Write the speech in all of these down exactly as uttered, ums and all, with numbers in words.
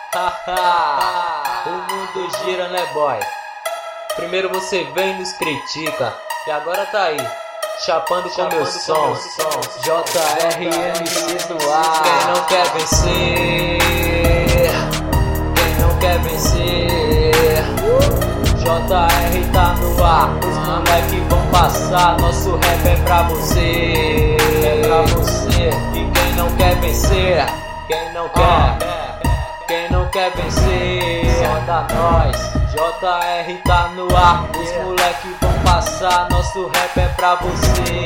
Haha, o mundo gira, né, boy? Primeiro você vem e nos critica, e agora tá aí, chapando com meu som. J R M Cs no ar. Quem não quer vencer, quem não quer vencer, J R tá no ar. Os moleque vão passar, nosso rap é pra você. É pra você. E quem não quer vencer, quem não quer, quem não quer vencer, só dá nós. J R tá no ar, os moleque vão passar, nosso rap é pra você.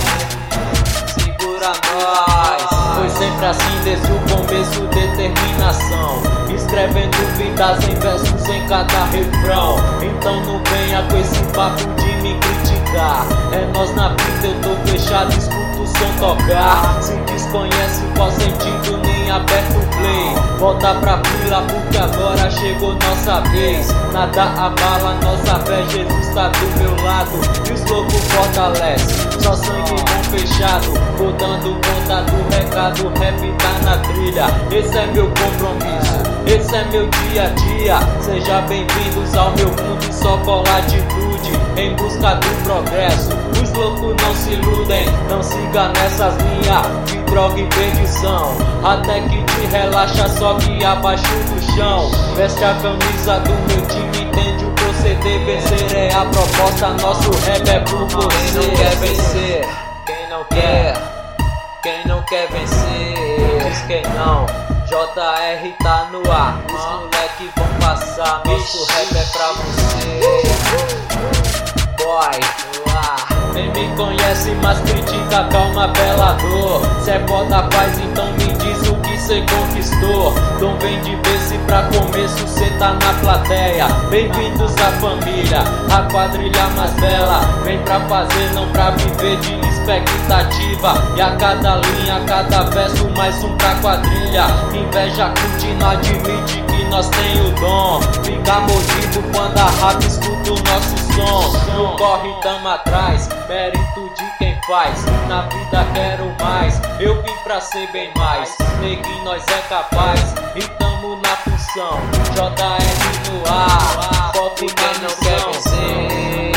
Segura nós, foi sempre assim desde o começo, determinação, escrevendo vidas em versos em cada refrão. Então não venha com esse papo de me criticar, é nós na vida, eu tô fechado, escuto o som tocar. Se desconhece qual sentido, nem aperta o play, volta pra fila porque agora chegou nossa vez. Nada abala nossa fé, Jesus tá do meu lado, e os loucos fortalecem, só sangue bom fechado. Vou dando conta do recado, rap tá na trilha, esse é meu compromisso, esse é meu dia a dia. Seja bem-vindos ao meu mundo e só cola atitude, em busca do progresso. Os loucos não se iludem, não siga nessas linhas de droga e perdição, até que te relaxa só que abaixo do chão. Veste a camisa do meu time, entende o proceder, vencer é a proposta, nosso rap é por você. Quem não quer vencer, quem não quer, quem não quer vencer, diz quem não. J R tá no ar, os moleque vão passar, nosso rap é pra você. Boy, quem me conhece mas critica, calma, bela dor. Cê é foda, paz, então me diz o que cê conquistou. Não vem de ver se pra começo cê tá na plateia. Bem-vindos à família, a quadrilha mais bela. Vem pra fazer, não pra viver de expectativa. E a cada linha, a cada verso, mais um pra quadrilha. Inveja curte, não admite que nós tem o dom. Fica mordido quando a rap escuta o nosso som. No corre tamo atrás, mérito de quem faz. Na vida quero mais, eu vim pra ser bem mais. Neguinho, nós é capaz, e tamo na função. J R no ar, foco e quem não quer vencer,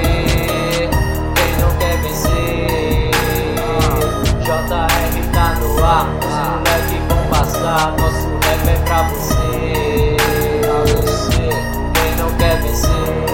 quem não quer vencer. J R tá no ar, os moleque vão passar, nosso rap é pra você. Pra você, quem não quer vencer,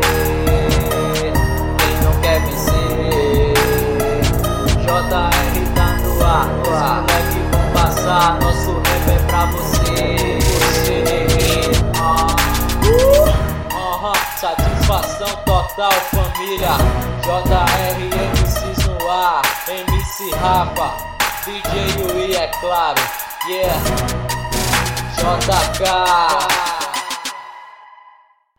J R tá no ar, os moleque vão passar, nosso rap é pra você. Você neguinho, uh, uh, satisfação total, família. J R M Cs no ar, M C Rafa, D J Yui, é claro, yeah. J K